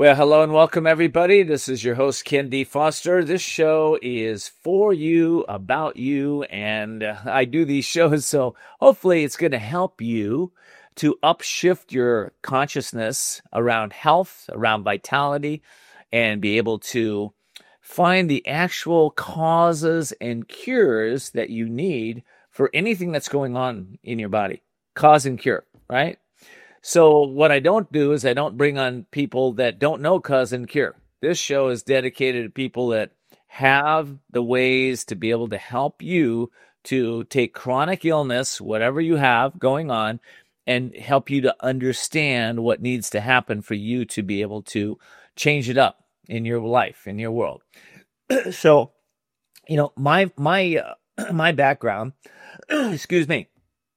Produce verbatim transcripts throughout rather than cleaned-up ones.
Well, hello and welcome, everybody. This is your host, Ken D. Foster. This show is for you, about you, and uh, I do these shows, so hopefully it's going to help you to upshift your consciousness around health, around vitality, and be able to find the actual causes and cures that you need for anything that's going on in your body. Cause and cure, right? So what I don't do is I don't bring on people that don't know cause and cure. This show is dedicated to people that have the ways to be able to help you to take chronic illness, whatever you have going on, and help you to understand what needs to happen for you to be able to change it up in your life, in your world. So, you know, my my uh, my background, excuse me,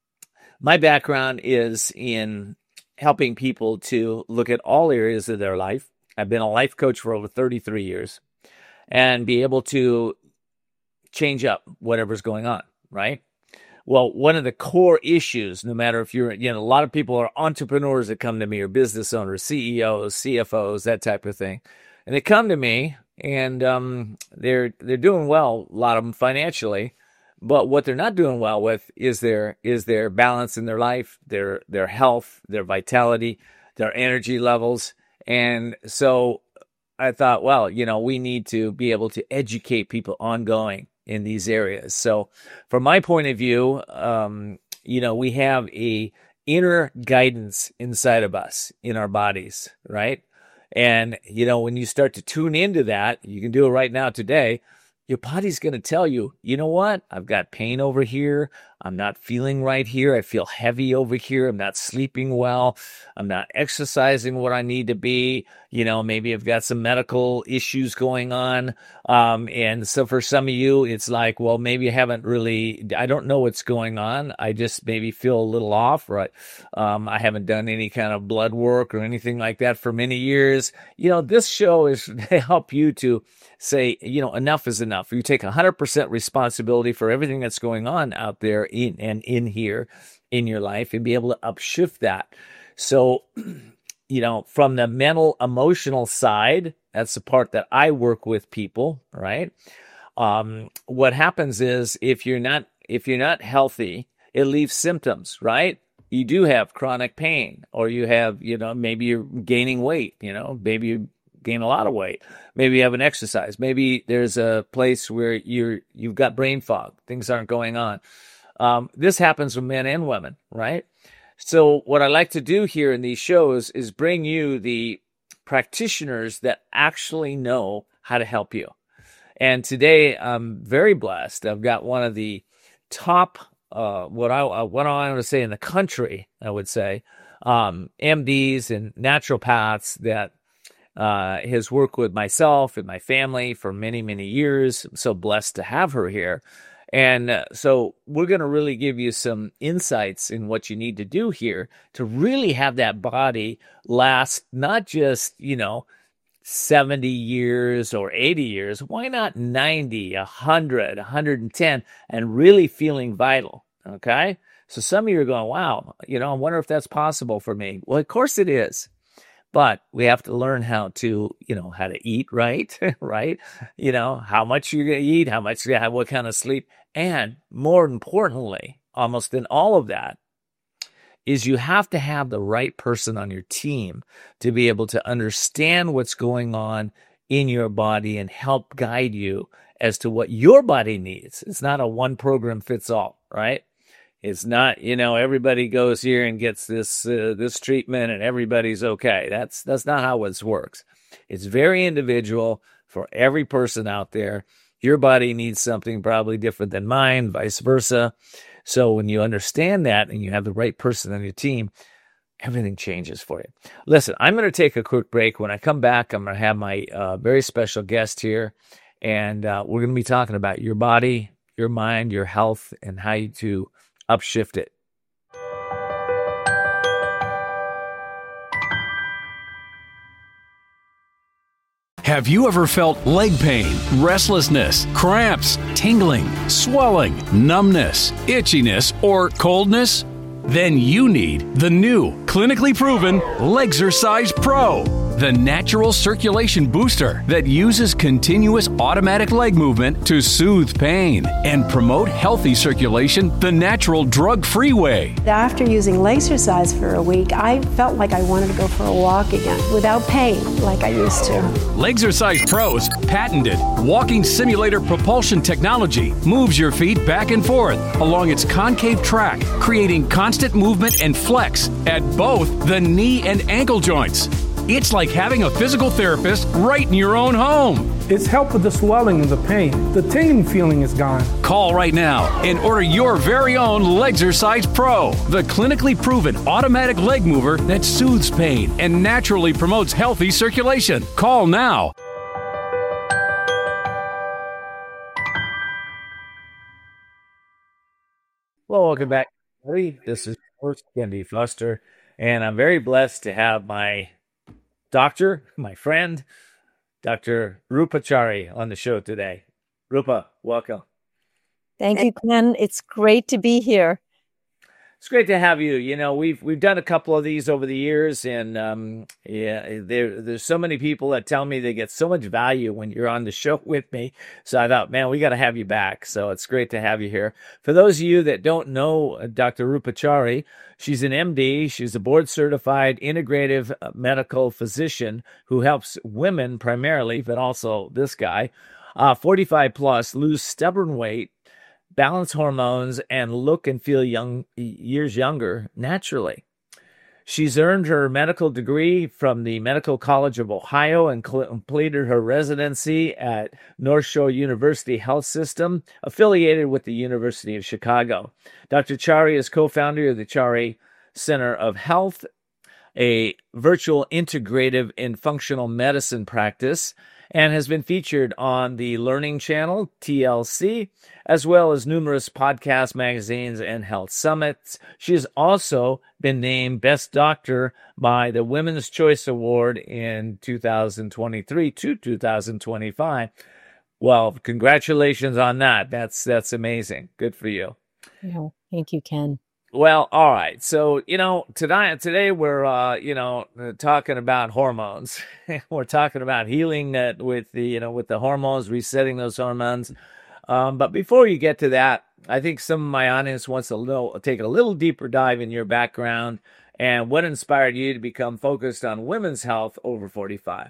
my background is in helping people to look at all areas of their life. I've been a life coach for over thirty-three years and be able to change up whatever's going on, right? Well, one of the core issues, no matter if you're, you know, a lot of people are entrepreneurs that come to me, or business owners, C E Os, C F Os, that type of thing. And they come to me and um, they're they're doing well, a lot of them financially. But what they're not doing well with is their is their balance in their life, their their health, their vitality, their energy levels. And so I thought, well, you know, we need to be able to educate people ongoing in these areas. So from my point of view, um, you know, we have a inner guidance inside of us, in our bodies, right? And, you know, when you start to tune into that, you can do it right now today. Your body's going to tell you, you know what? I've got pain over here. I'm not feeling right here. I feel heavy over here. I'm not sleeping well. I'm not exercising what I need to be. You know, maybe I've got some medical issues going on. Um, and so for some of you, it's like, well, maybe I haven't really, I don't know what's going on. I just maybe feel a little off, right? Um, I haven't done any kind of blood work or anything like that for many years. You know, this show is to help you to say, you know, enough is enough. You take one hundred percent responsibility for everything that's going on out there in and in here in your life, and be able to upshift that. So, you know, from the mental, emotional side, that's the part that I work with people, right? Um, what happens is if you're not if you're not healthy, it leaves symptoms, right? You do have chronic pain, or you have, you know, maybe you're gaining weight, you know, maybe you gain a lot of weight. Maybe you haven't exercised. Maybe there's a place where you're, you've got brain fog. Things aren't going on. Um, this happens with men and women, right? So what I like to do here in these shows is bring you the practitioners that actually know how to help you. And today I'm very blessed. I've got one of the top, uh, what I, uh, what I want to say in the country, I would say, um, M Ds and naturopaths that Uh, has worked with myself and my family for many, many years. I'm so blessed to have her here. And uh, so we're going to really give you some insights in what you need to do here to really have that body last not just, you know, seventy years or eighty years. Why not ninety, one hundred, one hundred ten, and really feeling vital, okay? So some of you are going, wow, you know, I wonder if that's possible for me. Well, of course it is. But we have to learn how to, you know, how to eat right, right? You know, how much you're going to eat, how much, what kind of sleep. And more importantly, almost in all of that, is you have to have the right person on your team to be able to understand what's going on in your body and help guide you as to what your body needs. It's not a one program fits all, right? It's not, you know, everybody goes here and gets this uh, this treatment and everybody's okay. That's that's not how it works. It's very individual for every person out there. Your body needs something probably different than mine, vice versa. So when you understand that and you have the right person on your team, everything changes for you. Listen, I'm going to take a quick break. When I come back, I'm going to have my uh, very special guest here, and uh, we're going to be talking about your body, your mind, your health, and how you to upshift it. Have you ever felt leg pain, restlessness, cramps, tingling, swelling, numbness, itchiness, or coldness? Then you need the new, clinically proven Legzercise Pro. the natural circulation booster that uses continuous automatic leg movement to soothe pain and promote healthy circulation the natural drug-free way. After using Lasercise for a week, I felt like I wanted to go for a walk again without pain like I used to. Lasercise Pro's patented walking simulator propulsion technology moves your feet back and forth along its concave track, creating constant movement and flex at both the knee and ankle joints. It's like having a physical therapist right in your own home. It's helped with the swelling and the pain. The tingling feeling is gone. Call right now and order your very own Lasercise Pro, the clinically proven automatic leg mover that soothes pain and naturally promotes healthy circulation. Call now. Well, welcome back, everybody. This is Horst Kendi Foster, and I'm very blessed to have my doctor, my friend, Doctor Rupa Chari on the show today. Rupa, welcome. Thank you, Ken. It's great to be here. It's great to have you. You know, we've we've done a couple of these over the years, and um, yeah, there there's so many people that tell me they get so much value when you're on the show with me. So I thought, man, we got to have you back. So it's great to have you here. For those of you that don't know Doctor Rupa Chari, she's an M D. She's a board-certified integrative medical physician who helps women primarily, but also this guy, uh, forty-five plus, lose stubborn weight, balance hormones, and look and feel young years younger naturally. She's earned her medical degree from the Medical College of Ohio and completed her residency at North Shore University Health System, affiliated with the University of Chicago. Doctor Chari is co-founder of the Chari Center of Health, a virtual integrative and functional medicine practice, and has been featured on the Learning Channel, T L C, as well as numerous podcasts, magazines, and health summits. She has also been named Best Doctor by the Women's Choice Award in two thousand twenty-three to two thousand twenty-five. Well, congratulations on that. That's that's amazing. Good for you. Yeah, thank you, Ken. Well, all right. So, you know, today, today we're, uh, you know, talking about hormones. We're talking about healing that with the, you know, with the hormones, resetting those hormones. Um, but before you get to that, I think some of my audience wants to little, take a little deeper dive in your background and what inspired you to become focused on women's health over forty-five.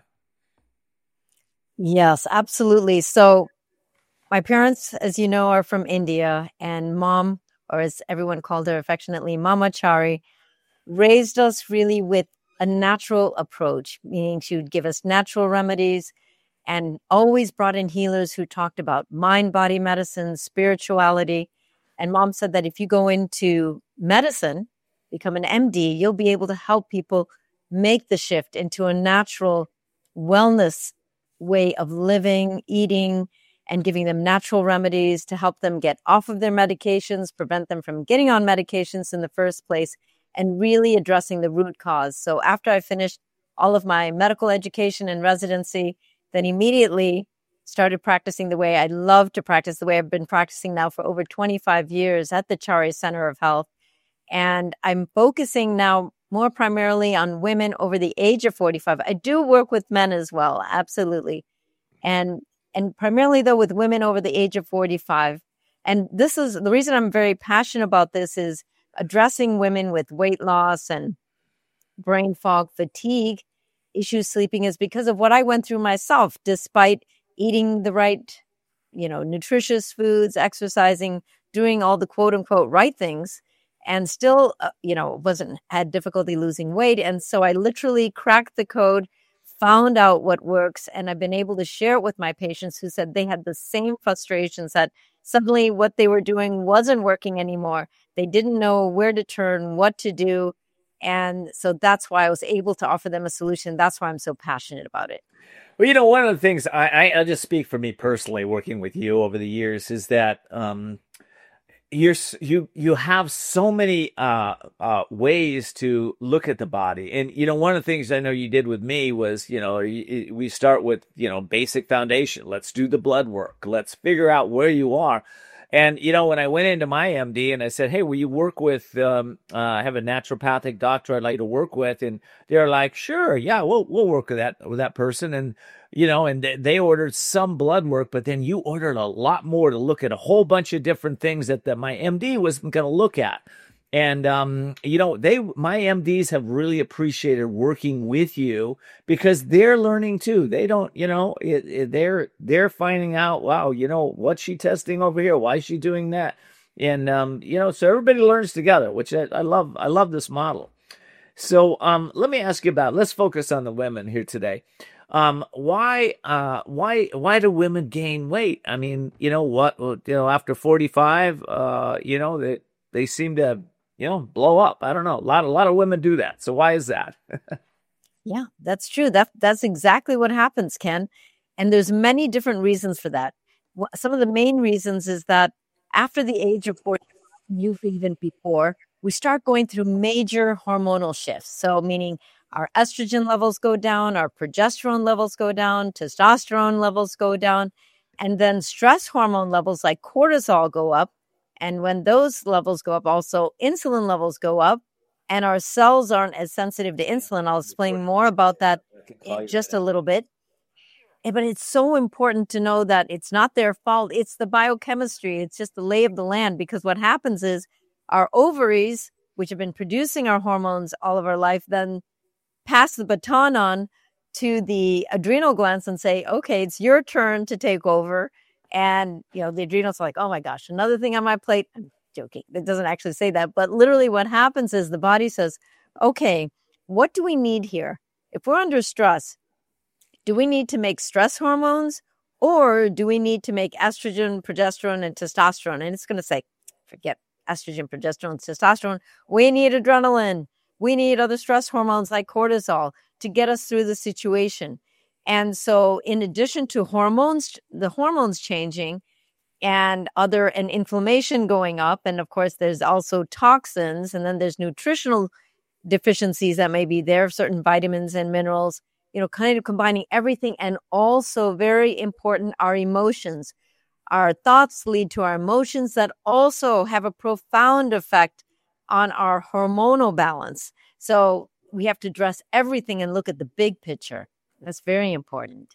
Yes, absolutely. So my parents, as you know, are from India, and mom, or as everyone called her affectionately, Mama Chari, raised us really with a natural approach, meaning she would give us natural remedies and always brought in healers who talked about mind-body medicine, spirituality. And mom said that if you go into medicine, become an M D, you'll be able to help people make the shift into a natural wellness way of living, eating, and giving them natural remedies to help them get off of their medications, prevent them from getting on medications in the first place, and really addressing the root cause. So after I finished all of my medical education and residency, then immediately started practicing the way I love to practice, the way I've been practicing now for over twenty-five years at the Chari Center of Health. And I'm focusing now more primarily on women over the age of forty-five. I do work with men as well, absolutely. And And primarily, though, with women over the age of forty-five. And this is the reason I'm very passionate about this is addressing women with weight loss and brain fog, fatigue issues, sleeping, is because of what I went through myself, despite eating the right, you know, nutritious foods, exercising, doing all the quote unquote right things, and still, uh, you know, wasn't had difficulty losing weight. And so I literally cracked the code, found out what works, and I've been able to share it with my patients who said they had the same frustrations, that suddenly what they were doing wasn't working anymore. They didn't know where to turn, what to do. And so that's why I was able to offer them a solution. That's why I'm so passionate about it. Well, you know, one of the things I, I, I'll just speak for me personally, working with you over the years, is that um, you're you you have so many uh, uh, ways to look at the body. And you know, one of the things I know you did with me was, you know, we start with, you know, basic foundation. Let's do the blood work. Let's figure out where you are. And, you know, when I went into my M D and I said, hey, will you work with, um, uh, I have a naturopathic doctor I'd like to work with. And they're like, sure, yeah, we'll, we'll work with that, with that person. And, you know, and th- they ordered some blood work, but then you ordered a lot more to look at a whole bunch of different things that the, my M D wasn't going to look at. And, um, you know, they, my M Ds have really appreciated working with you because they're learning too. They don't, you know, it, it, they're, they're finding out, wow, you know, what's she testing over here? Why is she doing that? And, um, you know, so everybody learns together, which I, I love. I love this model. So, um, let me ask you about, let's focus on the women here today. Um, why, uh, why, why do women gain weight? I mean, you know what, you know, after forty-five, uh, you know, they, they seem to, you know, blow up. I don't know. A lot, a lot of women do that. So why is that? Yeah, that's true. That that's exactly what happens, Ken. And there's many different reasons for that. Wh- Some of the main reasons is that after the age of forty, youth even before, we start going through major hormonal shifts. So meaning our estrogen levels go down, our progesterone levels go down, testosterone levels go down, and then stress hormone levels like cortisol go up. And when those levels go up, also insulin levels go up, and our cells aren't as sensitive to insulin. I'll explain more about that in just a little bit. Eh, But it's so important to know that it's not their fault. It's the biochemistry. It's just the lay of the land, because what happens is our ovaries, which have been producing our hormones all of our life, then pass the baton on to the adrenal glands and say, okay, it's your turn to take over. And, you know, the adrenals are like, oh my gosh, another thing on my plate. I'm joking. It doesn't actually say that. But literally what happens is the body says, okay, what do we need here? If we're under stress, do we need to make stress hormones, or do we need to make estrogen, progesterone, and testosterone? And it's going to say, forget estrogen, progesterone, testosterone. We need adrenaline. We need other stress hormones like cortisol to get us through the situation. And so in addition to hormones, the hormones changing and other and inflammation going up, and of course there's also toxins, and then there's nutritional deficiencies that may be there, certain vitamins and minerals, you know, kind of combining everything. And also very important, our emotions. Our thoughts lead to our emotions that also have a profound effect on our hormonal balance. So we have to address everything and look at the big picture. That's very important.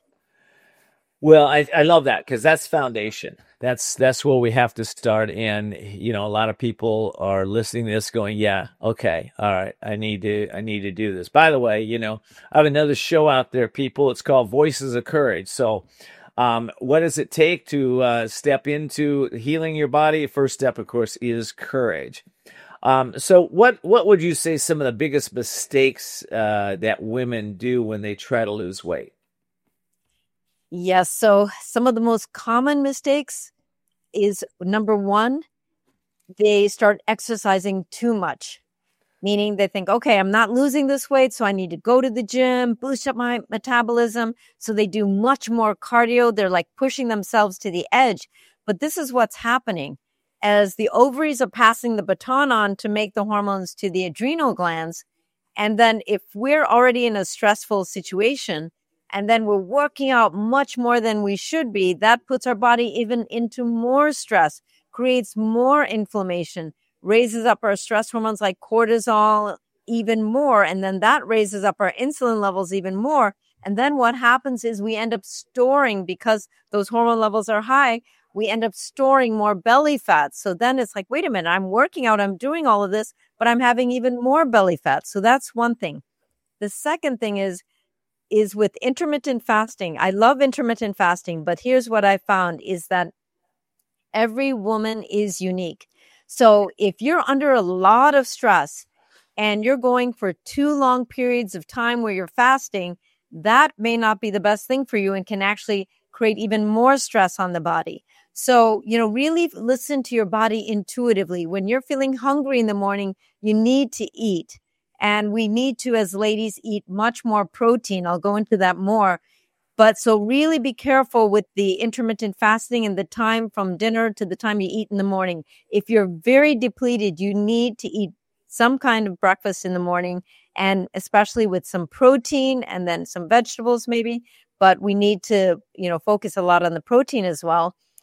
Well, I, I love that because that's foundation. That's that's where we have to start. And you know, a lot of people are listening to this, going, "Yeah, okay, all right, I need to I need to do this." By the way, you know, I have another show out there, people. It's called Voices of Courage. So, um, what does it take to uh, step into healing your body? First step, of course, is courage. Um, so, what what would you say some of the biggest mistakes uh, that women do when they try to lose weight? Yes. So some of the most common mistakes is, number one, they start exercising too much, meaning they think, okay, I'm not losing this weight, so I need to go to the gym, boost up my metabolism. So they do much more cardio. They're like pushing themselves to the edge. But this is what's happening. As the ovaries are passing the baton on to make the hormones to the adrenal glands. And then if we're already in a stressful situation, and then we're working out much more than we should be, that puts our body even into more stress, creates more inflammation, raises up our stress hormones like cortisol even more. And then that raises up our insulin levels even more. And then what happens is we end up storing, because those hormone levels are high, we end up storing more belly fat. So then it's like, wait a minute, I'm working out, I'm doing all of this, but I'm having even more belly fat. So that's one thing. The second thing is, is with intermittent fasting. I love intermittent fasting, but here's what I found is that every woman is unique. So if you're under a lot of stress and you're going for two long periods of time where you're fasting, that may not be the best thing for you and can actually create even more stress on the body. So, you know, really listen to your body intuitively. When you're feeling hungry in the morning, you need to eat. And we need to, as ladies, eat much more protein. I'll go into that more. But so really be careful with the intermittent fasting and the time from dinner to the time you eat in the morning. If you're very depleted, you need to eat some kind of breakfast in the morning, and especially with some protein and then some vegetables maybe. But we need to, you know, focus a lot on the protein as well.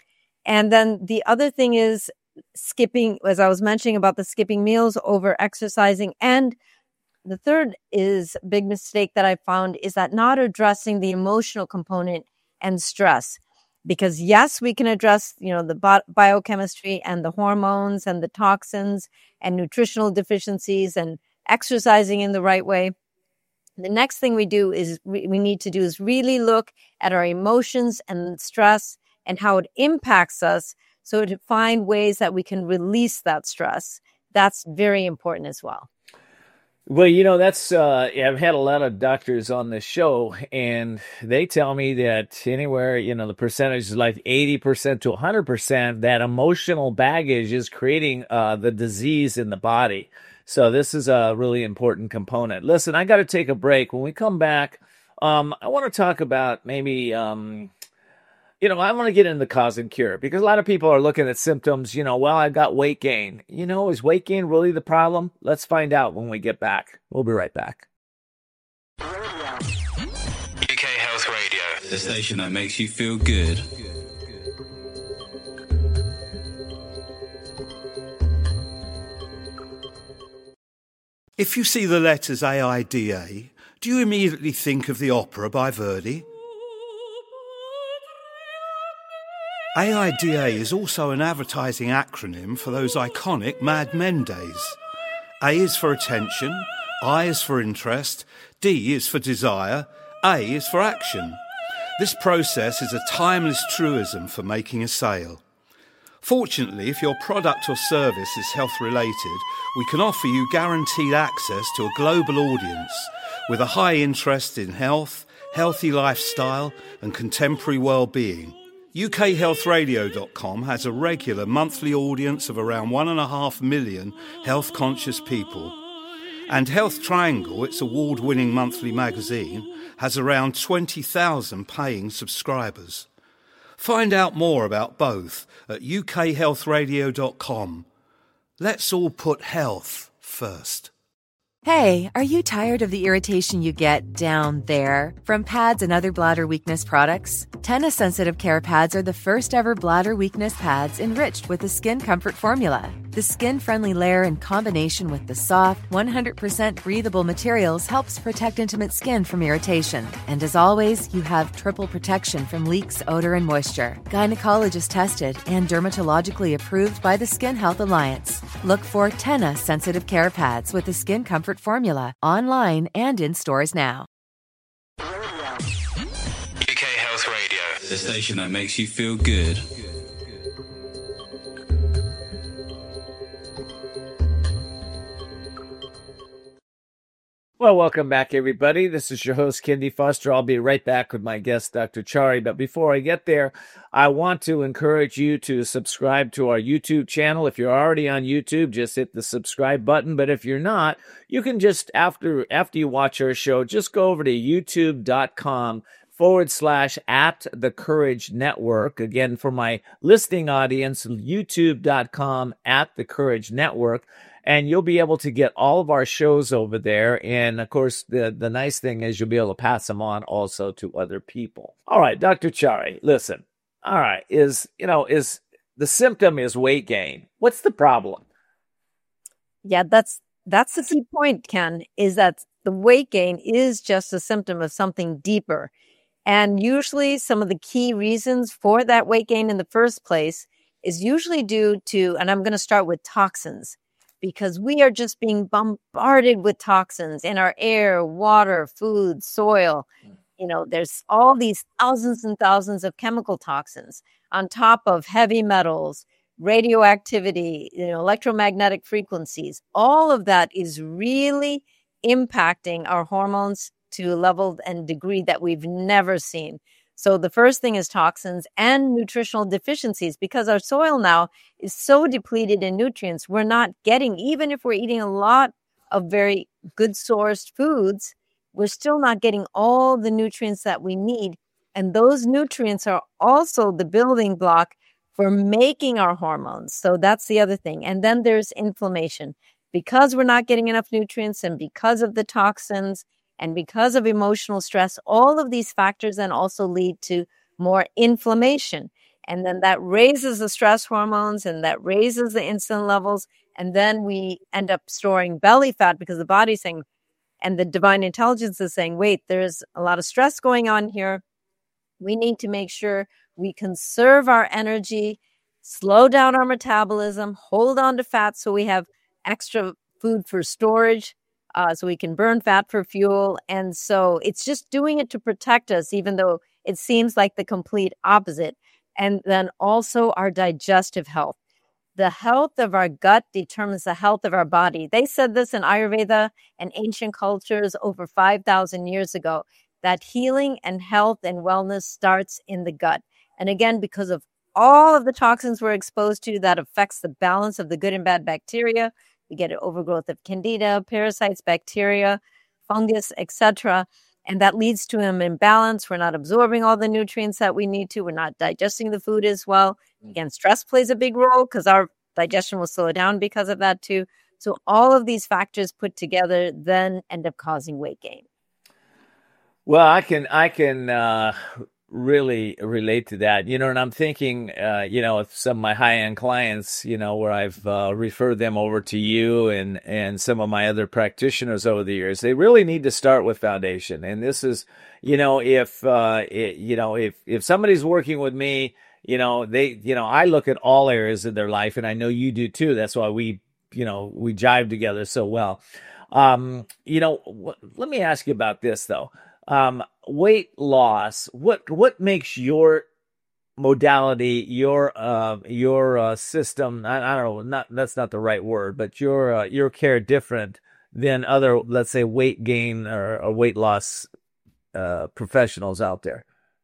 And then the other thing is skipping, as I was mentioning about the skipping meals, over exercising. And the third is a big mistake that I found is that not addressing the emotional component and stress. Because yes, we can address, you know, the bi- biochemistry and the hormones and the toxins and nutritional deficiencies and exercising in the right way. The next thing we do is we, we need to do is really look at our emotions and stress and how it impacts us, so to find ways that we can release that stress. That's very important as well. Well, you know, that's, uh, I've had a lot of doctors on this show, and they tell me that anywhere, you know, the percentage is like eighty percent to one hundred percent, that emotional baggage is creating uh, the disease in the body. So this is a really important component. Listen, I got to take a break. When we come back, um, I want to talk about maybe, um, you know, I want to get into the cause and cure, because a lot of people are looking at symptoms, you know, well, I've got weight gain. You know, is weight gain really the problem? Let's find out when we get back. We'll be right back. U K Health Radio, the station that makes you feel good. If you see the letters A I D A, do you immediately think of the opera by Verdi? A I D A is also an advertising acronym for those iconic Mad Men days. A is for attention, I is for interest, D is for desire, A is for action. This process is a timeless truism for making a sale. Fortunately, if your product or service is health-related, we can offer you guaranteed access to a global audience with a high interest in health, healthy lifestyle and contemporary well-being. U K health radio dot com has a regular monthly audience of around one and a half million health-conscious people. And Health Triangle, its award-winning monthly magazine, has around twenty thousand paying subscribers. Find out more about both at U K health radio dot com. Let's all put health first. Hey, are you tired of the irritation you get down there from pads and other bladder weakness products? Tena Sensitive Care Pads are the first ever bladder weakness pads enriched with the Skin Comfort formula. The skin-friendly layer in combination with the soft, one hundred percent breathable materials helps protect intimate skin from irritation. And as always, you have triple protection from leaks, odor, and moisture. Gynecologist tested and dermatologically approved by the Skin Health Alliance. Look for Tena Sensitive Care Pads with the Skin Comfort formula online and in stores now. U K Health Radio, the station that makes you feel good. Well, welcome back, everybody. This is your host, Kendi Foster. I'll be right back with my guest, Doctor Chari. But before I get there, I want to encourage you to subscribe to our YouTube channel. If you're already on YouTube, just hit the subscribe button. But if you're not, you can just, after after you watch our show, just go over to youtube.com forward slash at the Courage Network. Again, for my listening audience, youtube.com at the Courage Network. And you'll be able to get all of our shows over there. And, of course, the, the nice thing is you'll be able to pass them on also to other people. All right, Doctor Chari, listen. All right, is, you know, is the symptom is weight gain. What's the problem? Yeah, that's that's the key point, Ken, is that the weight gain is just a symptom of something deeper. And usually some of the key reasons for that weight gain in the first place is usually due to, and I'm going to start with toxins, because we are just being bombarded with toxins in our air, water, food, soil. You know, there's all these thousands and thousands of chemical toxins on top of heavy metals, radioactivity, you know, electromagnetic frequencies. All of that is really impacting our hormones to a level and degree that we've never seen. So the first thing is toxins and nutritional deficiencies, because our soil now is so depleted in nutrients. We're not getting, even if we're eating a lot of very good sourced foods, we're still not getting all the nutrients that we need. And those nutrients are also the building block for making our hormones. So that's the other thing. And then there's inflammation. Because we're not getting enough nutrients and because of the toxins and because of emotional stress, all of these factors then also lead to more inflammation. And then that raises the stress hormones and that raises the insulin levels. And then we end up storing belly fat because the body's saying, and the divine intelligence is saying, wait, there's a lot of stress going on here. We need to make sure we conserve our energy, slow down our metabolism, hold on to fat so we have extra food for storage, uh, so we can burn fat for fuel. And so it's just doing it to protect us, even though it seems like the complete opposite. And then also our digestive health. The health of our gut determines the health of our body. They said this in Ayurveda and ancient cultures over five thousand years ago, that healing and health and wellness starts in the gut. And again, because of all of the toxins we're exposed to, that affects the balance of the good and bad bacteria. We get an overgrowth of candida, parasites, bacteria, fungus, et cetera. And that leads to an imbalance. We're not absorbing all the nutrients that we need to. We're not digesting the food as well. Again, stress plays a big role because our digestion will slow down because of that too. So all of these factors put together then end up causing weight gain. Well, I can I can uh, really relate to that. You know, and I'm thinking, uh, you know, of some of my high-end clients, you know, where I've uh, referred them over to you and, and some of my other practitioners over the years, they really need to start with foundation. And this is, you know, if, uh, it, you know, if, if somebody's working with me, you know, they, you know, I look at all areas of their life, and I know you do too. That's why we, you know, we jive together so well. Um, you know, w- let me ask you about this though. Um, weight loss, what, what makes your modality, your, uh, your, uh, system, I, I don't know, not, that's not the right word, but your, uh, your care different than other, let's say, weight gain or, or weight loss, uh, professionals out there?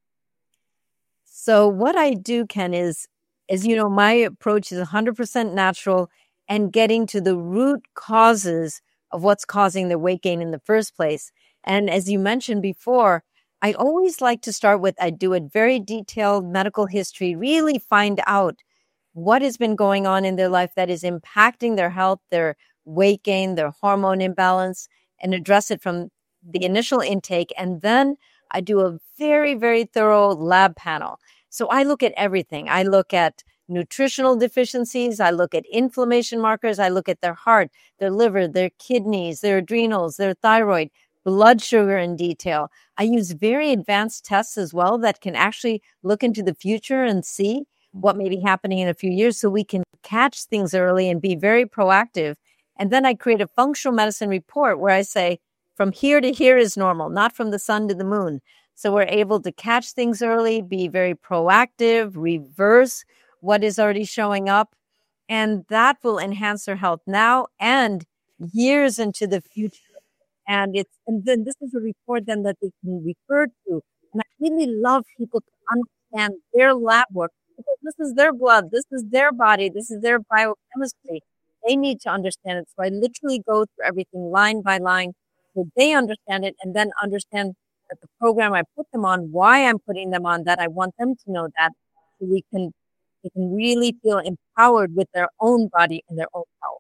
So what I do, Ken, is, is, you know, my approach is one hundred percent natural and getting to the root causes of what's causing the weight gain in the first place. And as you mentioned before, I always like to start with, I do a very detailed medical history, really find out what has been going on in their life that is impacting their health, their weight gain, their hormone imbalance, and address it from the initial intake. And then I do a very, very thorough lab panel. So I look at everything. I look at nutritional deficiencies. I look at inflammation markers. I look at their heart, their liver, their kidneys, their adrenals, their thyroid, blood sugar in detail. I use very advanced tests as well that can actually look into the future and see what may be happening in a few years so we can catch things early and be very proactive. And then I create a functional medicine report where I say, from here to here is normal, not from the sun to the moon. So we're able to catch things early, be very proactive, reverse what is already showing up. And that will enhance their health now and years into the future. And it's, and then this is a report then that they can refer to. And I really love people to understand their lab work because this is their blood, this is their body, this is their biochemistry. They need to understand it. So I literally go through everything line by line so they understand it and then understand that the program I put them on, why I'm putting them on that. I want them to know that so we can, they can really feel empowered with their own body and their own health.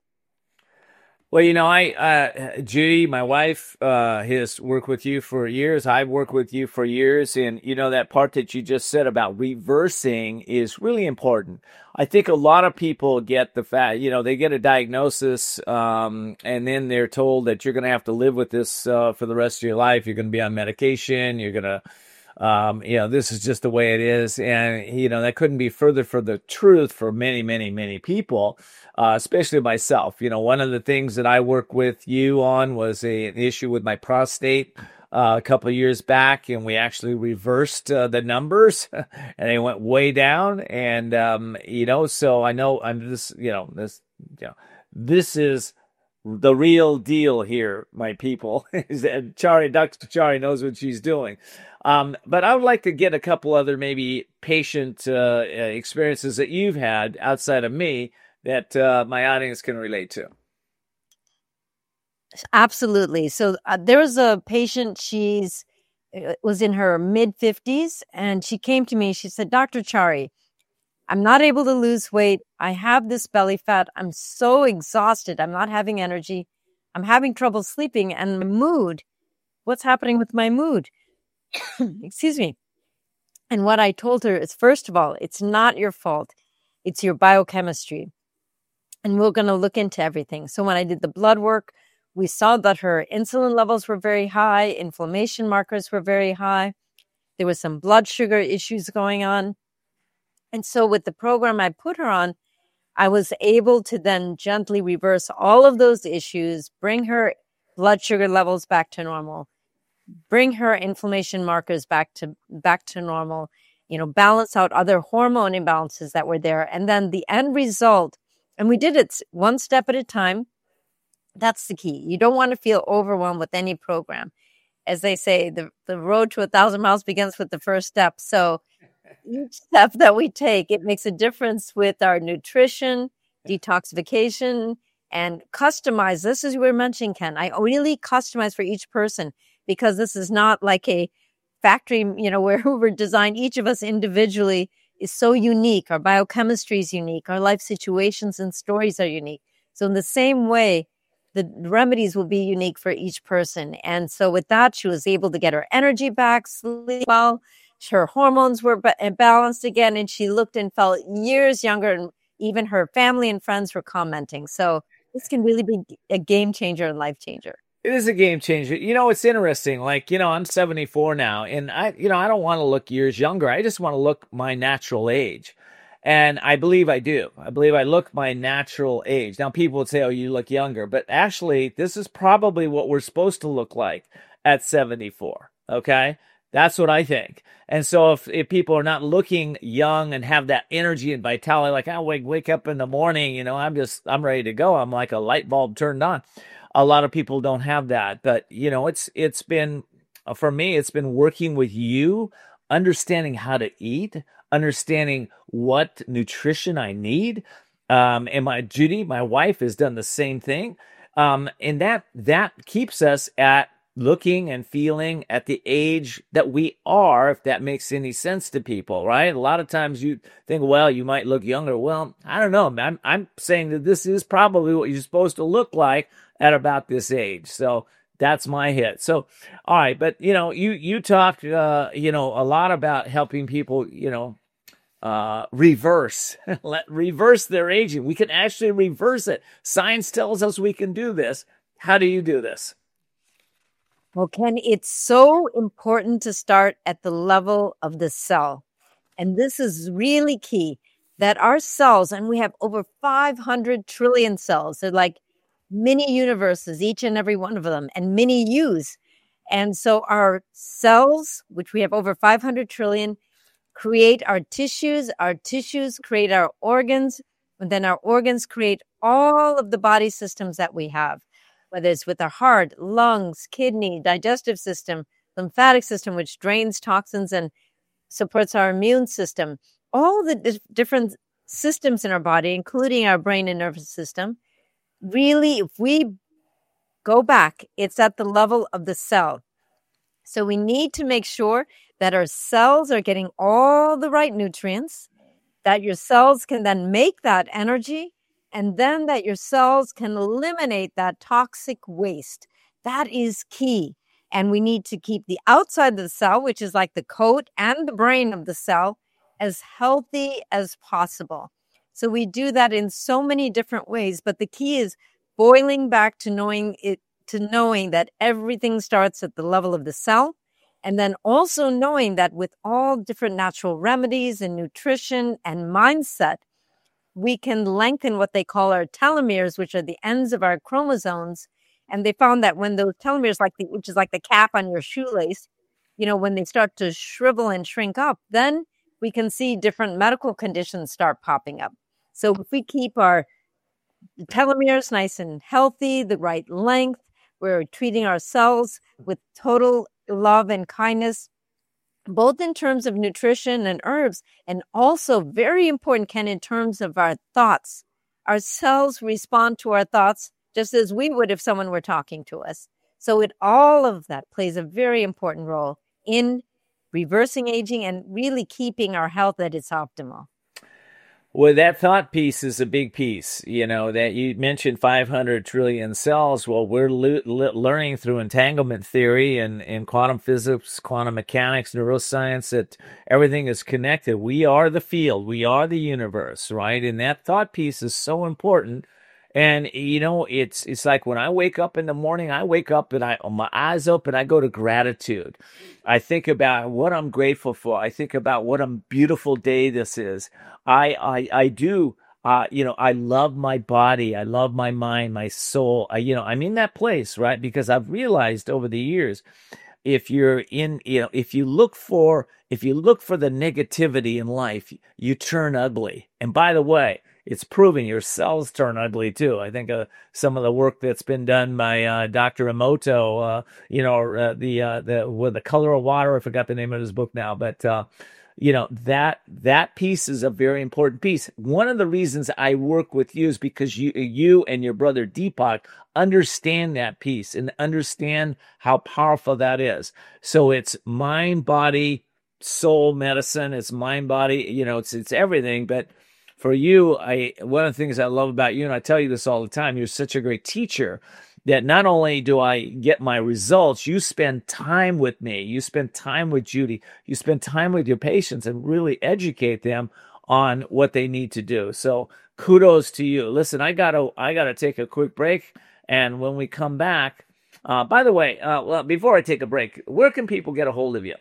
Well, you know, I, uh, Judy, my wife, uh, has worked with you for years. I've worked with you for years. And, you know, that part that you just said about reversing is really important. I think a lot of people get the fact, you know, they get a diagnosis, um, and then they're told that you're going to have to live with this, uh, for the rest of your life. You're going to be on medication. You're going to, um, you know, this is just the way it is. And, you know, that couldn't be further from the truth for many, many, many people. Uh, especially myself. You know, one of the things that I worked with you on was a, an issue with my prostate uh, a couple of years back, and we actually reversed uh, the numbers, and they went way down. And um, you know, so I know I'm this. You know, this. You know, this is the real deal here, my people. And Chari, Doctor Chari knows what she's doing. Um, but I would like to get a couple other maybe patient uh, experiences that you've had outside of me that uh, my audience can relate to. Absolutely. So uh, there was a patient, she's uh, was in her mid fifties, and she came to me. She said, Doctor Chari, I'm not able to lose weight. I have this belly fat. I'm so exhausted. I'm not having energy. I'm having trouble sleeping, and my mood, what's happening with my mood? Excuse me. And what I told her is, first of all, it's not your fault. It's your biochemistry. And we're going to look into everything. So when I did the blood work, we saw that her insulin levels were very high. Inflammation markers were very high. There was some blood sugar issues going on. And so with the program I put her on, I was able to then gently reverse all of those issues, bring her blood sugar levels back to normal, bring her inflammation markers back to back to normal, you know, balance out other hormone imbalances that were there. And then the end result, and we did it one step at a time. That's the key. You don't want to feel overwhelmed with any program. As they say, the, the road to a thousand miles begins with the first step. So each step that we take, it makes a difference with our nutrition, detoxification, and customize. This is what we were mentioning, Ken. I really customize for each person, because this is not like a factory, you know, where we're designed. Each of us individually is so unique. Our biochemistry is unique. Our life situations and stories are unique. So in the same way, the remedies will be unique for each person. And so with that, she was able to get her energy back, sleep well. Her hormones were balanced again, and she looked and felt years younger. And even her family and friends were commenting. So this can really be a game changer and life changer. It is a game changer. You know, it's interesting. Like, you know, I'm seventy-four now, and I, you know, I don't want to look years younger. I just want to look my natural age. And I believe I do. I believe I look my natural age. Now, people would say, oh, you look younger. But actually, this is probably what we're supposed to look like at seventy-four. Okay? That's what I think. And so if, if people are not looking young and have that energy and vitality, like I wake, wake up in the morning, you know, I'm just, I'm ready to go. I'm like a light bulb turned on. A lot of people don't have that. But, you know, it's it's been, for me, it's been working with you, understanding how to eat, understanding what nutrition I need. Um, and my Judy, my wife, has done the same thing. Um, and that that keeps us at looking and feeling at the age that we are, if that makes any sense to people, right? A lot of times you think, well, you might look younger. Well, I don't know. I'm, I'm saying that this is probably what you're supposed to look like at about this age. So that's my hit. So, all right. But, you know, you, you talked, uh, you know, a lot about helping people, you know, uh, reverse, let reverse their aging. We can actually reverse it. Science tells us we can do this. How do you do this? Well, Ken, it's so important to start at the level of the cell. And this is really key, that our cells, and we have over five hundred trillion cells. They're like mini universes, each and every one of them, and mini yous. And so our cells, which we have over five hundred trillion, create our tissues. Our tissues create our organs. And then our organs create all of the body systems that we have, whether it's with our heart, lungs, kidney, digestive system, lymphatic system, which drains toxins and supports our immune system. All the di- different systems in our body, including our brain and nervous system. Really, if we go back, it's at the level of the cell. So we need to make sure that our cells are getting all the right nutrients, that your cells can then make that energy, and then that your cells can eliminate that toxic waste. That is key. And we need to keep the outside of the cell, which is like the coat and the brain of the cell, as healthy as possible. So we do that in so many different ways. But the key is boiling back to knowing it, to knowing that everything starts at the level of the cell. And then also knowing that with all different natural remedies and nutrition and mindset, we can lengthen what they call our telomeres, which are the ends of our chromosomes. And they found that when those telomeres, like the, which is like the cap on your shoelace, you know, when they start to shrivel and shrink up, then we can see different medical conditions start popping up. So if we keep our telomeres nice and healthy, the right length, we're treating our cells with total love and kindness, both in terms of nutrition and herbs, and also very important, Ken, in terms of our thoughts. Our cells respond to our thoughts just as we would if someone were talking to us. So it, all of that plays a very important role in reversing aging and really keeping our health at its optimal. Well, that thought piece is a big piece. You know, that you mentioned five hundred trillion cells. Well, we're le- le- learning through entanglement theory and, and quantum physics, quantum mechanics, neuroscience that everything is connected. We are the field. We are the universe, right? And that thought piece is so important. And, you know, it's it's like when I wake up in the morning, I wake up and I, my eyes open, I go to gratitude. I think about what I'm grateful for. I think about what a beautiful day this is. I I, I do, uh, you know, I love my body. I love my mind, my soul. I, you know, I'm in that place, right? Because I've realized over the years, if you're in, you know, if you look for, if you look for the negativity in life, you turn ugly. And by the way, it's proven your cells turn ugly too. I think uh, some of the work that's been done by uh, Doctor Emoto, uh, you know, uh, the uh, the with the color of water. I forgot the name of his book now, but uh, you know that that piece is a very important piece. One of the reasons I work with you is because you you and your brother Deepak understand that piece and understand how powerful that is. So it's mind, body, soul medicine. It's mind, body. You know, it's it's everything, but. For you, I one of the things I love about you, and I tell you this all the time, you're such a great teacher that not only do I get my results, you spend time with me, you spend time with Judy, you spend time with your patients and really educate them on what they need to do. So kudos to you. Listen, I gotta I gotta take a quick break, and when we come back, uh, by the way, uh, well, before I take a break, where can people get a hold of you?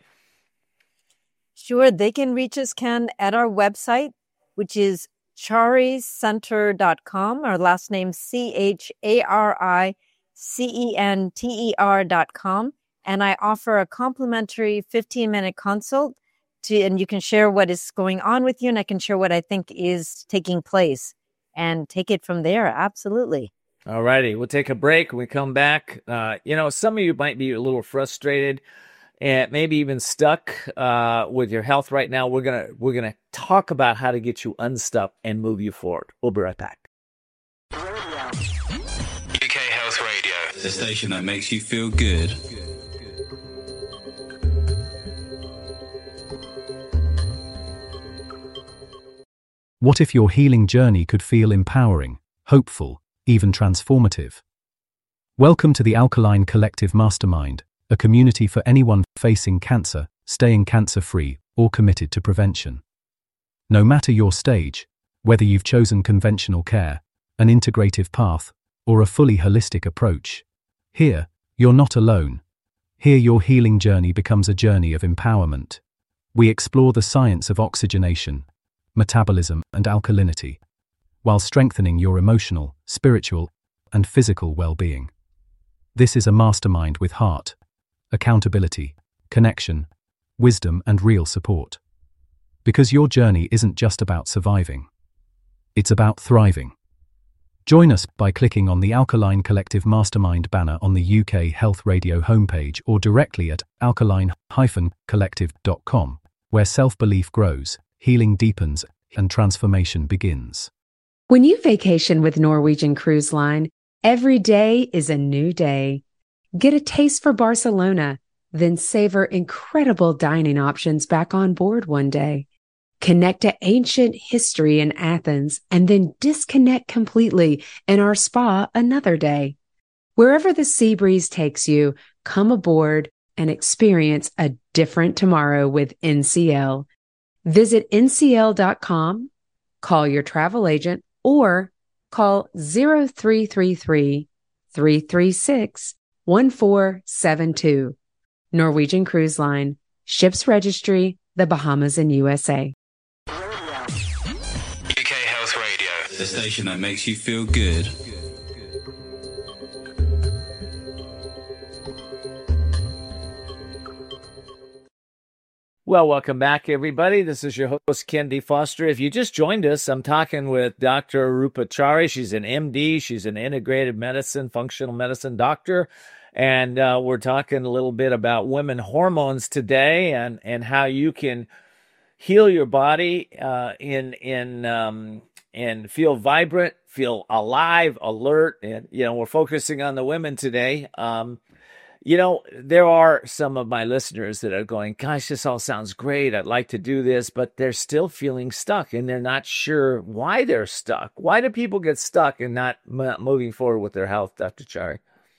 Sure, they can reach us, Ken, at our website, which is chari center dot com. Our last name, C H A R I C E N T E R dot com. And I offer a complimentary fifteen-minute consult, to, and you can share what is going on with you, and I can share what I think is taking place and take it from there. Absolutely. All righty. We'll take a break. When we come back, uh, you know, some of you might be a little frustrated and maybe even stuck uh, with your health right now. We're gonna we're gonna talk about how to get you unstuck and move you forward. We'll be right back. U K Health Radio, the station that makes you feel good. What if your healing journey could feel empowering, hopeful, even transformative? Welcome to the Alkaline Collective Mastermind, a community for anyone facing cancer, staying cancer-free, or committed to prevention. No matter your stage, whether you've chosen conventional care, an integrative path, or a fully holistic approach, here, you're not alone. Here your healing journey becomes a journey of empowerment. We explore the science of oxygenation, metabolism, and alkalinity, while strengthening your emotional, spiritual, and physical well-being. This is a mastermind with heart, accountability, connection, wisdom, and real support. Because your journey isn't just about surviving. It's about thriving. Join us by clicking on the Alkaline Collective Mastermind banner on the U K Health Radio homepage or directly at alkaline dash collective dot com, where self-belief grows, healing deepens, and transformation begins. When you vacation with Norwegian Cruise Line, every day is a new day. Get a taste for Barcelona, then savor incredible dining options back on board one day. Connect to ancient history in Athens, and then disconnect completely in our spa another day. Wherever the sea breeze takes you, come aboard and experience a different tomorrow with N C L. Visit N C L dot com, call your travel agent, or call zero three three three, three three six, one four seven two. Norwegian Cruise Line, Ships Registry, the Bahamas and U S A. U K Health Radio, the station that makes you feel good. Well, welcome back, everybody. This is your host, Ken D. Foster. If you just joined us, I'm talking with Doctor Rupa Chari. She's an M D. She's an integrated medicine, functional medicine doctor. And uh, we're talking a little bit about women hormones today and, and how you can heal your body uh, in in um, and feel vibrant, feel alive, alert. And, you know, we're focusing on the women today. Um You know, there are some of my listeners that are going, gosh, this all sounds great. I'd like to do this, but they're still feeling stuck and they're not sure why they're stuck. Why do people get stuck and not m- moving forward with their health, Doctor Chari?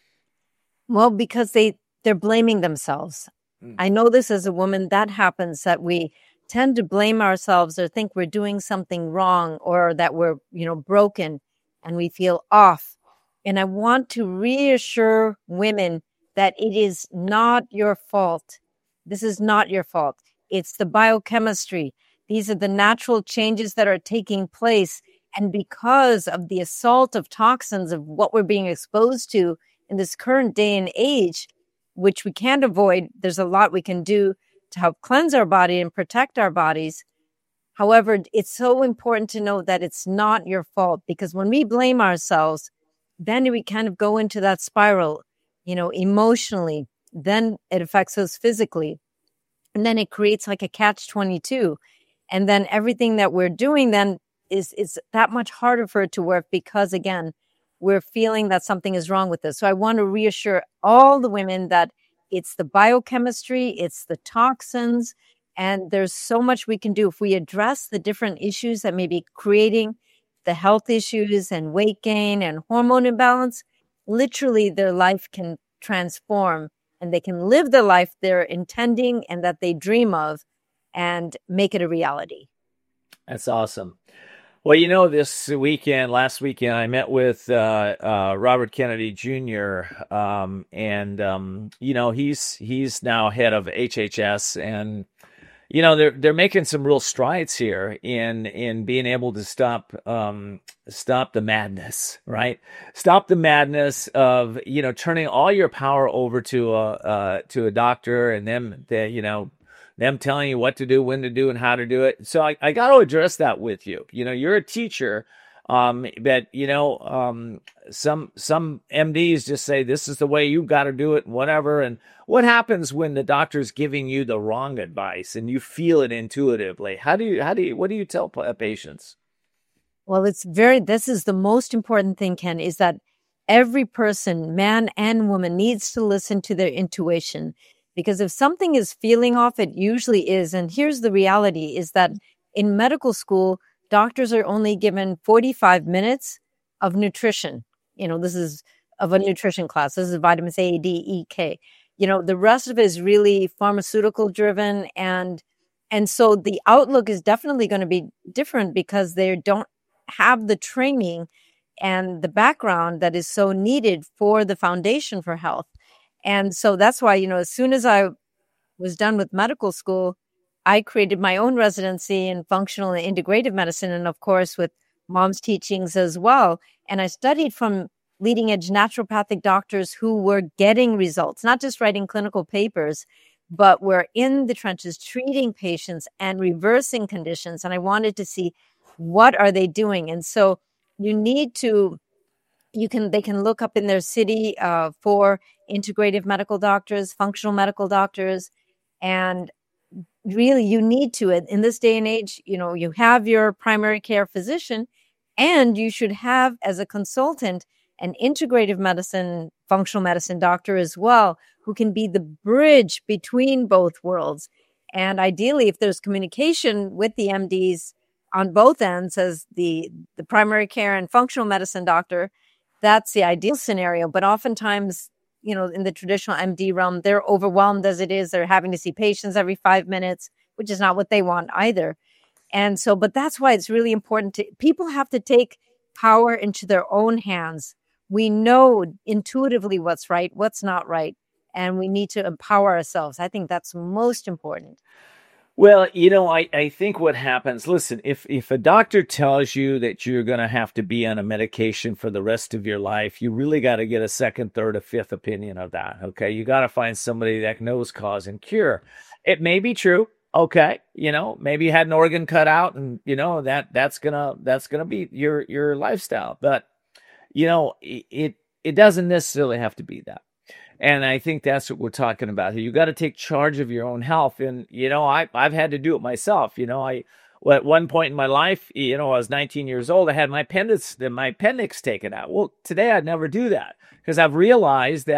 Well, because they, they're blaming themselves. Mm. I know this as a woman, that happens, that we tend to blame ourselves or think we're doing something wrong or that we're, you know, broken and we feel off. And I want to reassure women that it is not your fault. This is not your fault. It's the biochemistry. These are the natural changes that are taking place. And because of the assault of toxins of what we're being exposed to in this current day and age, which we can't avoid, there's a lot we can do to help cleanse our body and protect our bodies. However, it's so important to know that it's not your fault, because when we blame ourselves, then we kind of go into that spiral, you know, emotionally, then it affects us physically. And then it creates like a catch twenty-two. And then everything that we're doing then is, is that much harder for it to work because, again, we're feeling that something is wrong with this. So I want to reassure all the women that it's the biochemistry, it's the toxins, and there's so much we can do if we address the different issues that may be creating the health issues and weight gain and hormone imbalance. Literally, their life can transform and they can live the life they're intending and that they dream of and make it a reality. That's awesome. Well, you know, this weekend, last weekend, I met with uh, uh, Robert Kennedy Junior Um, and, um, you know, he's he's now head of H H S, and you know, they're they're making some real strides here in in being able to stop um, stop the madness, right? Stop the madness of, you know, turning all your power over to a uh, to a doctor and them, they, you know, them telling you what to do, when to do, and how to do it. So I, I got to address that with you. You know, you're a teacher. Um, but you know, um, some, some M Ds just say, this is the way you've got to do it, whatever. And what happens when the doctor's giving you the wrong advice and you feel it intuitively? How do you, how do you, what do you tell patients? Well, it's very, this is the most important thing, Ken, is that every person, man and woman, needs to listen to their intuition, because if something is feeling off, it usually is. And here's the reality is that in medical school, doctors are only given forty-five minutes of nutrition. You know, this is of a nutrition class. This is vitamins A, D, E, K. You know, the rest of it is really pharmaceutical driven. And, and so the outlook is definitely going to be different because they don't have the training and the background that is so needed for the foundation for health. And so that's why, you know, as soon as I was done with medical school, I created my own residency in functional and integrative medicine, and of course with mom's teachings as well. And I studied from leading edge naturopathic doctors who were getting results, not just writing clinical papers, but were in the trenches treating patients and reversing conditions. And I wanted to see what are they doing. And so you need to, you can, they can look up in their city uh, for integrative medical doctors, functional medical doctors, and really you need to, in this day and age, you know, you have your primary care physician, and you should have as a consultant an integrative medicine, functional medicine doctor as well, who can be the bridge between both worlds. And ideally, if there's communication with the M Ds on both ends as the, the primary care and functional medicine doctor, that's the ideal scenario. But oftentimes, you know, in the traditional M D realm, they're overwhelmed as it is. They're having to see patients every five minutes, which is not what they want either. And so, but that's why it's really important to, people have to take power into their own hands. We know intuitively what's right, what's not right, and we need to empower ourselves. I think that's most important. Well, you know, I, I think what happens, listen, if, if a doctor tells you that you're going to have to be on a medication for the rest of your life, you really got to get a second, third, or fifth opinion of that. Okay. You got to find somebody that knows cause and cure. It may be true. Okay. You know, maybe you had an organ cut out and, you know, that, that's gonna, that's gonna be your, your lifestyle. But, you know, it, it doesn't necessarily have to be that. And I think that's what we're talking about here. You got to take charge of your own health. And, you know, I, I've had to do it myself. You know, I, well, at one point in my life, you know, I was nineteen years old. I had my appendix, my appendix taken out. Well, today I'd never do that because I've realized that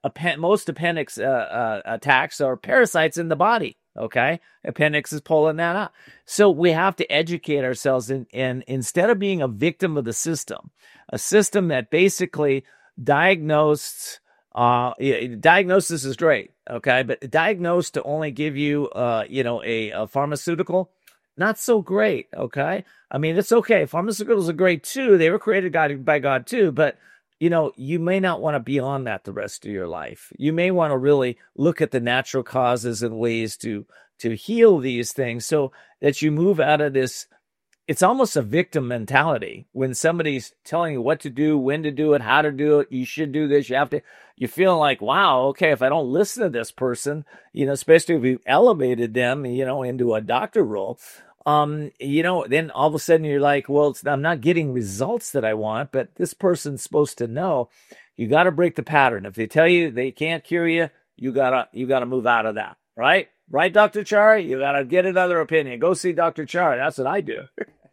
appen- most appendix uh, uh, attacks are parasites in the body. Okay, appendix is pulling that out. So we have to educate ourselves, and in, in, instead of being a victim of the system, a system that basically diagnosed. Uh, diagnosis is great, okay, but diagnose to only give you, uh, you know, a, a pharmaceutical, not so great, okay. I mean, it's okay. Pharmaceuticals are great too. They were created God, by God too, but you know, you may not want to be on that the rest of your life. You may want to really look at the natural causes and ways to to heal these things so that you move out of this. It's almost a victim mentality when somebody's telling you what to do, when to do it, how to do it. You should do this. You have to. You feel like, wow, okay, if I don't listen to this person, you know, especially if you elevated them, you know, into a doctor role, um, you know, then all of a sudden you're like, well, it's, I'm not getting results that I want, but this person's supposed to know. You got to break the pattern. If they tell you they can't cure you, you gotta you gotta move out of that, right? Right, Doctor Chari? You gotta get another opinion. Go see Doctor Chari. That's what I do.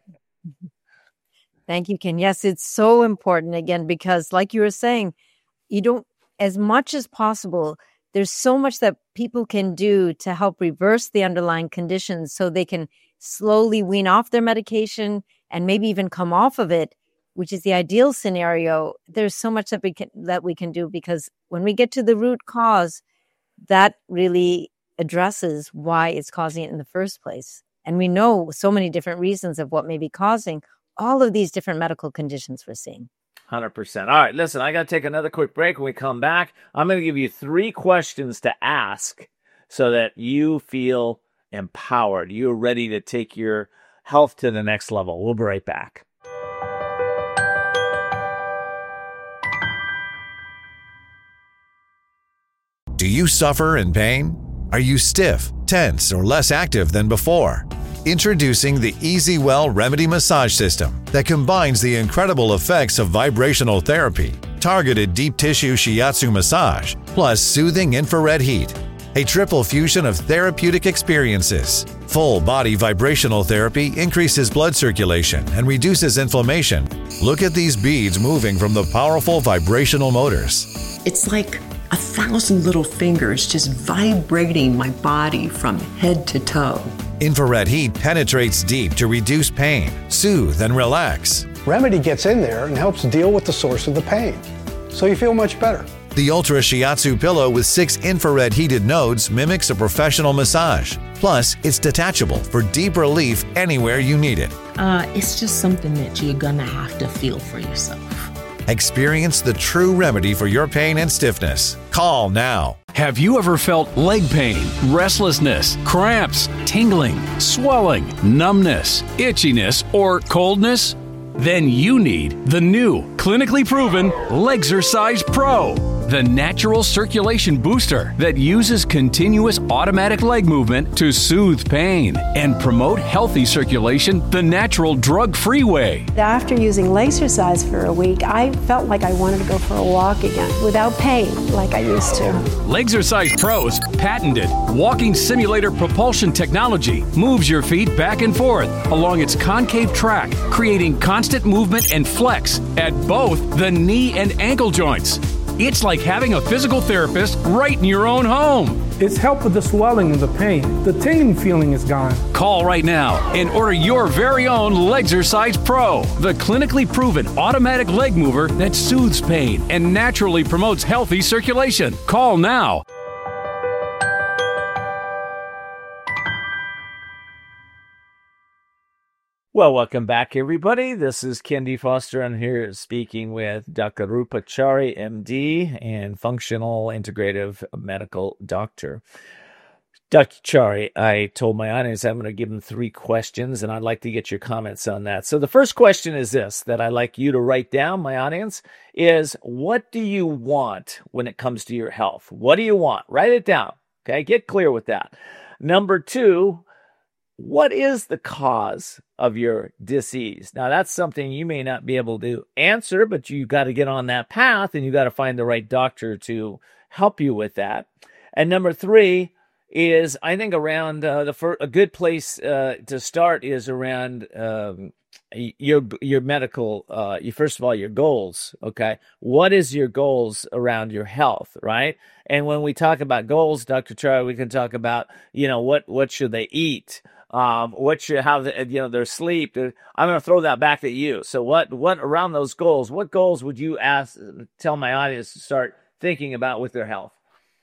Thank you, Ken. Yes, it's so important again, because like you were saying, you don't, as much as possible, there's so much that people can do to help reverse the underlying conditions so they can slowly wean off their medication and maybe even come off of it, which is the ideal scenario. There's so much that we can, that we can do, because when we get to the root cause, that really addresses why it's causing it in the first place. And we know so many different reasons of what may be causing all of these different medical conditions we're seeing. one hundred percent. All right, listen, I got to take another quick break. When we come back, I'm going to give you three questions to ask so that you feel empowered. You're ready to take your health to the next level. We'll be right back. Do you suffer in pain? Are you stiff, tense, or less active than before? Introducing the EasyWell Remedy Massage System that combines the incredible effects of vibrational therapy, targeted deep tissue shiatsu massage, plus soothing infrared heat. A triple fusion of therapeutic experiences. Full body vibrational therapy increases blood circulation and reduces inflammation. Look at these beads moving from the powerful vibrational motors. It's like a thousand little fingers just vibrating my body from head to toe. Infrared heat penetrates deep to reduce pain, soothe, and relax. Remedy gets in there and helps deal with the source of the pain, so you feel much better. The Ultra Shiatsu pillow with six infrared heated nodes mimics a professional massage. Plus, it's detachable for deep relief anywhere you need it. Uh, it's just something that you're gonna have to feel for yourself. Experience the true remedy for your pain and stiffness. Call now. Have you ever felt leg pain, restlessness, cramps, tingling, swelling, numbness, itchiness, or coldness? Then you need the new, clinically proven Legzercise Pro, the natural circulation booster that uses continuous automatic leg movement to soothe pain and promote healthy circulation the natural drug-free way. After using Legzercise for a week, I felt like I wanted to go for a walk again without pain like I used to. Legzercise Pro's patented walking simulator propulsion technology moves your feet back and forth along its concave track, creating constant movement and flex at both the knee and ankle joints. It's like having a physical therapist right in your own home. It's helped with the swelling and the pain. The tingling feeling is gone. Call right now and order your very own Legzercise Pro, the clinically proven automatic leg mover that soothes pain and naturally promotes healthy circulation. Call now. Well, welcome back, everybody. This is Ken D. Foster. I'm here speaking with Doctor Rupa Chari, M D, and functional integrative medical doctor. Doctor Chari, I told my audience I'm going to give them three questions, and I'd like to get your comments on that. So the first question is this, that I'd like you to write down, my audience, is what do you want when it comes to your health? What do you want? Write it down, okay? Get clear with that. Number two, what is the cause of your disease? Now, that's something you may not be able to answer, but you got to get on that path and you got to find the right doctor to help you with that. And number three, is I think around uh, the fir- a good place uh, to start is around um, your your medical. Uh, you first of all your goals. Okay, what is your goals around your health, right? And when we talk about goals, Doctor Chari, we can talk about you know what what should they eat. Um, what should how the, you know their sleep. I'm going to throw that back at you. So what what around those goals? What goals would you ask? Tell my audience to start thinking about with their health.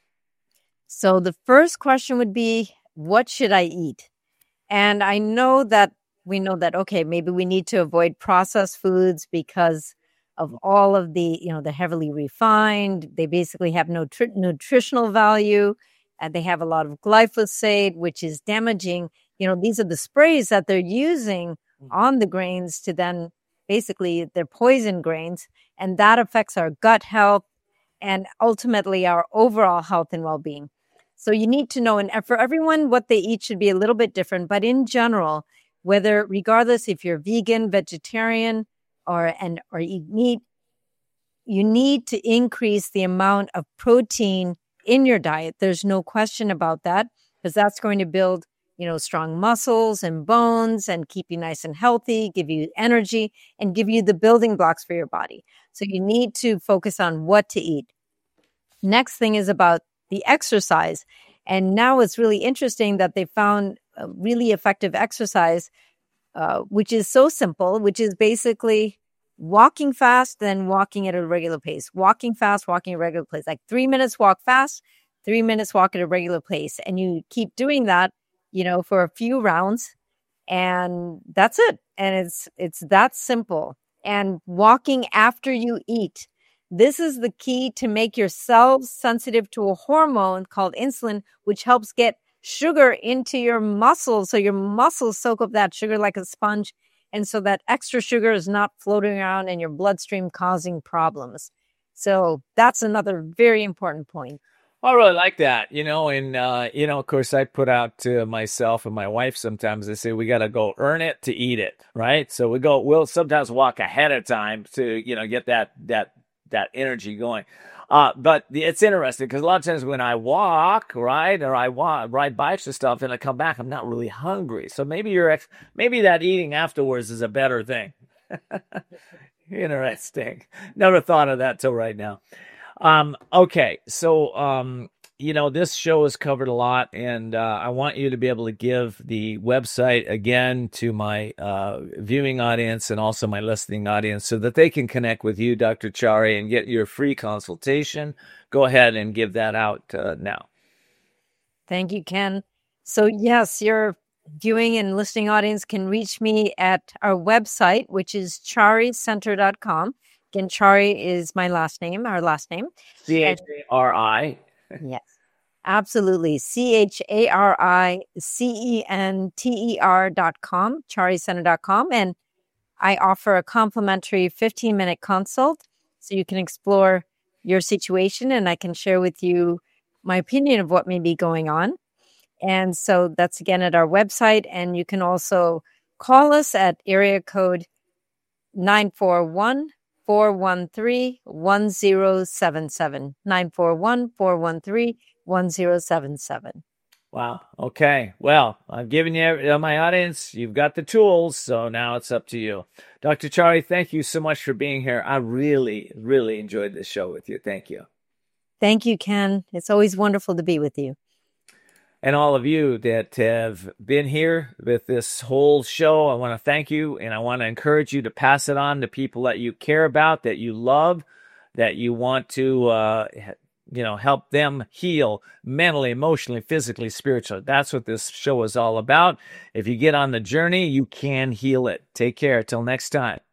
So the first question would be, what should I eat? And I know that we know that, okay, maybe we need to avoid processed foods because of all of the, you know, the heavily refined. They basically have no tri- nutritional value. And they have a lot of glyphosate, which is damaging. You know, these are the sprays that they're using on the grains to then basically they're poison grains. And that affects our gut health and ultimately our overall health and well-being. So you need to know, and for everyone, what they eat should be a little bit different. But in general, whether regardless if you're vegan, vegetarian, or and or eat meat, you need to increase the amount of protein in your diet. There's no question about that, because that's going to build, you know, strong muscles and bones and keep you nice and healthy, give you energy, and give you the building blocks for your body. So you need to focus on what to eat. Next thing is about the exercise. And now it's really interesting that they found a really effective exercise, uh, which is so simple, which is basically walking fast, then walking at a regular pace. Walking fast, walking at a regular pace. Like three minutes walk fast, three minutes walk at a regular pace. And you keep doing that, you know, for a few rounds. And that's it. And it's it's that simple. And walking after you eat. This is the key to make your cells sensitive to a hormone called insulin, which helps get sugar into your muscles. So your muscles soak up that sugar like a sponge. And so that extra sugar is not floating around in your bloodstream causing problems. So that's another very important point. I really like that, you know, and, uh, you know, of course, I put out to myself and my wife sometimes, I say, we got to go earn it to eat it, right? So we go, we'll sometimes walk ahead of time to, you know, get that, that, that energy going. Uh, but it's interesting because a lot of times when I walk, right, or I walk, ride bikes and stuff, and I come back, I'm not really hungry. So maybe you're, ex- maybe that eating afterwards is a better thing. Interesting. Never thought of that till right now. Um, okay. So, um, you know, this show has covered a lot, and uh, I want you to be able to give the website again to my uh, viewing audience and also my listening audience so that they can connect with you, Doctor Chari, and get your free consultation. Go ahead and give that out uh, now. Thank you, Ken. So, yes, your viewing and listening audience can reach me at our website, which is chari center dot com. Again, Chari is my last name, our last name. C H A R I. Yes, absolutely. C H A R I C E N T E R dot com, chari center dot com. And I offer a complimentary fifteen minute consult so you can explore your situation and I can share with you my opinion of what may be going on. And so that's again at our website. And you can also call us at area code nine four one, four one three, one zero seven seven. nine four one, four one three, one zero seven seven. Wow. Okay. Well, I've given you, uh, my audience, you've got the tools, so now it's up to you. Doctor Chari, thank you so much for being here. I really, really enjoyed this show with you. Thank you. Thank you, Ken. It's always wonderful to be with you. And all of you that have been here with this whole show, I want to thank you, and I want to encourage you to pass it on to people that you care about, that you love, that you want to, uh, you know, help them heal mentally, emotionally, physically, spiritually. That's what this show is all about. If you get on the journey, you can heal it. Take care. Till next time.